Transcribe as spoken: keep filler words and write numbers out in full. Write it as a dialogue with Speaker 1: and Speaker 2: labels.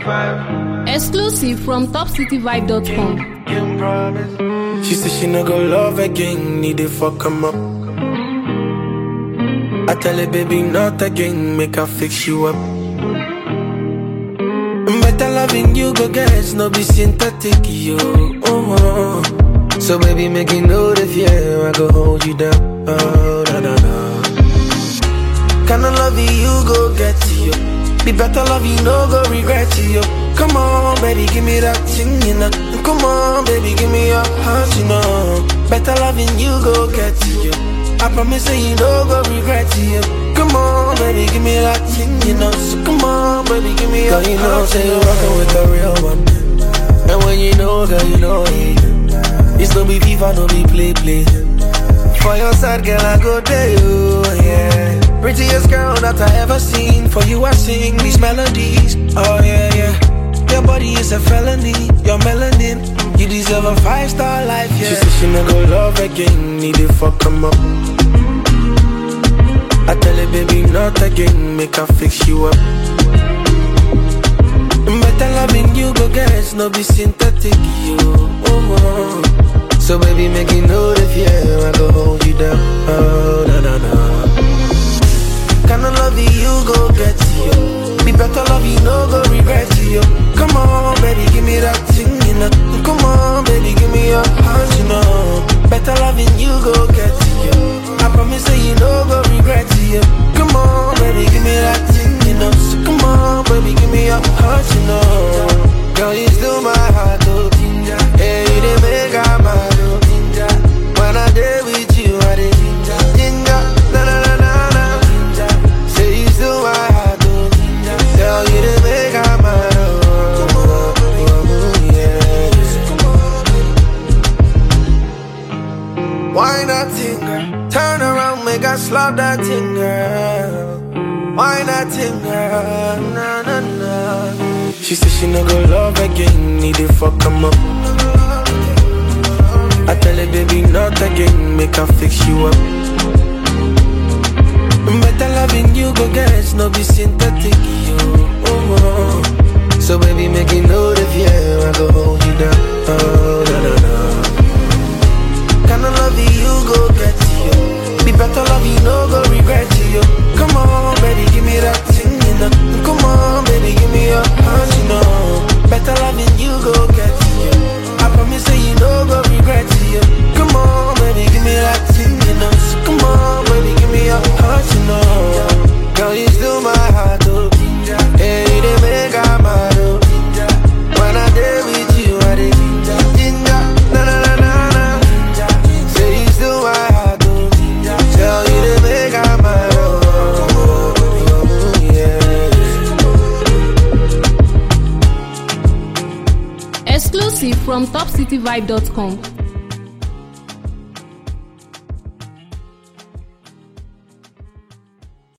Speaker 1: Exclusive from top city vibe dot com.
Speaker 2: She said she no go love again, need to fuck him up. I tell her baby not again, make her fix you up. Better loving you go guess, no be synthetic you. Oh, oh. So baby make you know the fear, I go hold you down. Oh, na na na. Kinda love you go get to you. Be better love you, no go regret you. Come on, baby, give me that thing, you know. Come on, baby, give me your heart, you know. Better loving you, go get to you. I promise that you no go regret you. Come on, baby, give me that thing, you know. So come on, baby, give me your heart, you know. Say you're rockin' with the real one. And when you know, girl, you know it. It's no be FIFA, no be play, play. For your side, girl, I go there, you, yeah. Prettiest girl that I ever seen. For you I sing these melodies. Oh yeah, yeah. Your body is a felony. Your melanin, you deserve a five-star life, yeah. She said she no go love again, need to fuck him up. I tell her baby not again, make her fix you up. Better loving you go guess, no be synthetic you. Oh, oh. So baby make you know the fear, I go hold you down. Oh na na na. Kinda love you, go get to you. Be better love you, no go regret you. Come on, baby, give me that thing, you know. Come on, baby, give me your heart, you know. Better loving you, go get to you. I promise that you no go regret you. Come on, baby, give me that thing, you know. So come on, baby, give me your heart, you know. Girl, you still my heart, oh. Hey, you didn't make her mad, oh. When I did with you, I did ginger, ginger, na na na na na. Say you still my heart, oh. Girl, you didn't make her mad, oh. Why not thing, girl? Turn around, make us slap that thing, girl. Why not thing, girl? Na na na. She said she no go love again, need to fuck him up. I tell her baby not again, make her fix you up. Better loving you go guess, no be synthetic you. Oh, oh. So baby make you know the fear, I go hold you down. Oh na na na. Kinda love you, go get to you. Be better love you, no go regret you. Come on, baby, give me that thing, you know. Come on, baby, give me your heart, you know. Better loving you, go get to you. I promise that you no go regret you. Come on, baby, give me that thing, you know. So come on, baby, give me your heart, you know. Girl, you still my heart, oh. Hey, you didn't make her mad, oh. When I did with you, I did ginger, ginger, na na na na na.
Speaker 1: Exclusive from top city vibe dot com.